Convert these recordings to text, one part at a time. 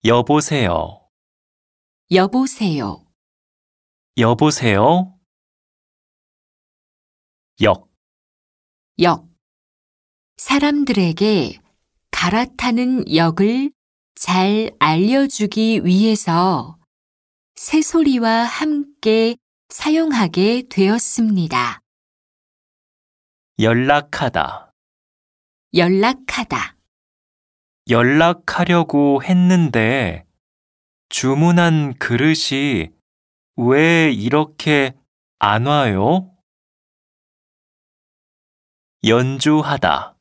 여보세요. 여보세요. 여보세요. 역, 역. 사람들에게 갈아타는 역을 잘 알려주기 위해서 새소리와 함께 사용하게 되었습니다. 연락하다. 연락하다. 연락하려고 했는데 주문한 그릇이 왜 이렇게 안 와요? 연주하다.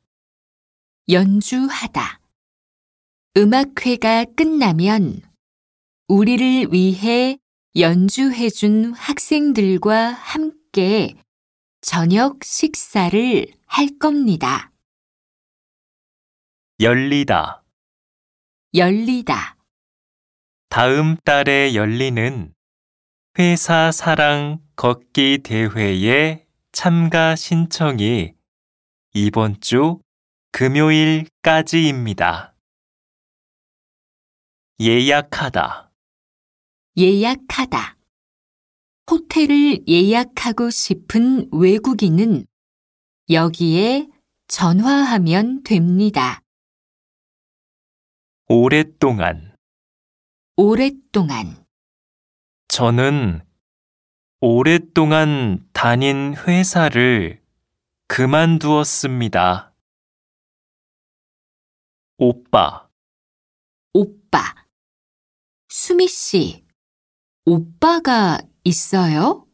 연주하다. 음악회가 끝나면 우리를 위해 연주해준 학생들과 함께 저녁 식사를 할 겁니다. 열리다. 열리다. 다음 달에 열리는 회사 사랑 걷기 대회에 참가 신청이 이번 주 금요일까지입니다. 예약하다. 예약하다. 호텔을 예약하고 싶은 외국인은 여기에 전화하면 됩니다. 오랫동안. 오랫동안. 저는 오랫동안 다닌 회사를 그만두었습니다. 오빠. 오빠. 수미 씨, 오빠가 있어요?